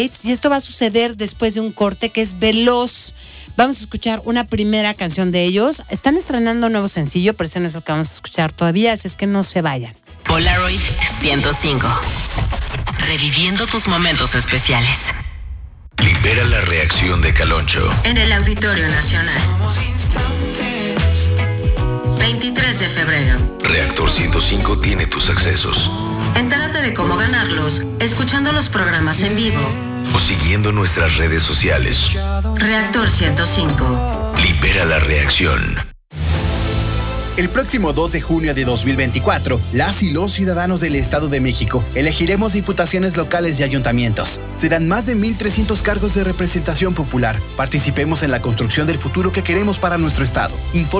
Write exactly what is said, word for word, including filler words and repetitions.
Y esto va a suceder después de un corte que es veloz. Vamos a escuchar una primera canción de ellos. Están estrenando un nuevo sencillo, pero ese no es el que vamos a escuchar todavía, así es que no se vayan. Polaroid ciento cinco. Reviviendo tus momentos especiales. Libera la reacción de Caloncho. En el Auditorio Nacional. veintitrés de febrero. Reactor ciento cinco tiene tus accesos. Entérate de cómo ganarlos escuchando los programas en vivo O siguiendo nuestras redes sociales. Reactor ciento cinco. Libera la reacción. El próximo dos de junio de dos mil veinticuatro, las y los ciudadanos del Estado de México elegiremos diputaciones locales y ayuntamientos. Serán más de mil trescientos cargos de representación popular. Participemos en la construcción del futuro que queremos para nuestro Estado. Informe